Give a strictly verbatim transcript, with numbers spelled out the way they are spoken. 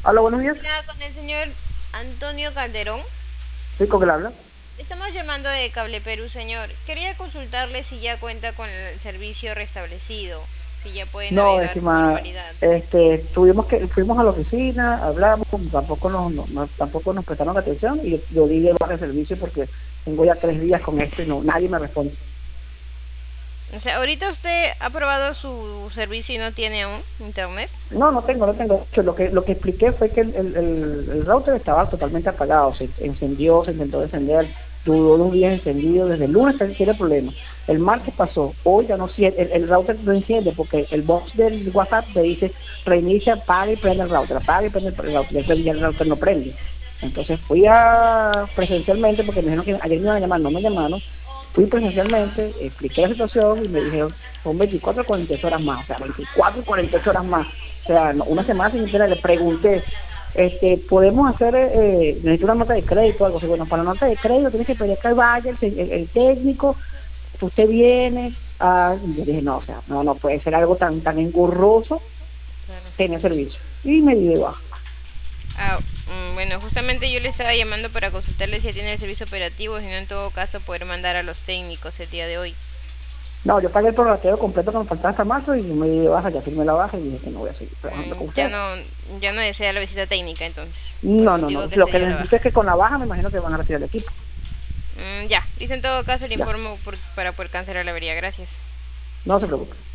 Hola, buenos días. Hola, con el señor Antonio Calderón. Sí, ¿con quién habla? Estamos llamando de Cable Perú, señor. Quería consultarle si ya cuenta con el servicio restablecido, si ya puede No, navegar con estimada, normalidad. este, tuvimos que, fuimos a la oficina, hablamos, tampoco nos, no- no- tampoco nos prestaron atención y yo, yo di de baja el servicio porque tengo ya tres días con esto y no, nadie me responde. O sea, ahorita usted ha probado su servicio y no tiene aún internet. No, no tengo, no tengo. De hecho, Lo que, lo que expliqué fue que el, el, el- el router estaba totalmente apagado, se encendió, se intentó encender, duró dos días encendido, desde el lunes que tiene problemas. El martes pasó, hoy ya no siente, el, el router no enciende porque el box del WhatsApp me dice reinicia, apaga y prende el router, apaga y prende el router, y el, y el router no prende. Entonces fui a presencialmente porque me dijeron que ayer me iban a llamar, no me llamaron. Fui presencialmente, expliqué la situación y me dijeron, son veinticuatro a cuarenta y ocho horas más, o sea, veinticuatro y cuarenta y ocho horas más. O sea, no- una semana sin internet. Le pregunté, este, podemos hacer, eh, necesito una nota de crédito o algo así. Bueno, para la nota de crédito tienes que pedir que vaya el, se- el- el técnico, que usted viene. Ah, y yo dije, no, o sea, no, no puede ser algo tan, tan engorroso Claro. tener servicio. Y me di de baja. Ah, mm, bueno, justamente yo le estaba llamando para consultarle si ya tiene el servicio operativo, si no, en todo caso, poder mandar a los técnicos el día de hoy. No, yo pagué el prorrateo completo que me faltaba hasta marzo y me di de baja, ya firmé la baja y dije que no voy a seguir trabajando con Mm, ya ustedes. no, ya no desea la visita técnica, entonces, por el No, no, motivo no. que Lo se que dio la necesito baja. es que con la baja me imagino que van a retirar el equipo. Mm, ya, dice en todo caso, le Ya, informo por- para poder cancelar la avería. Gracias. no se preocupe.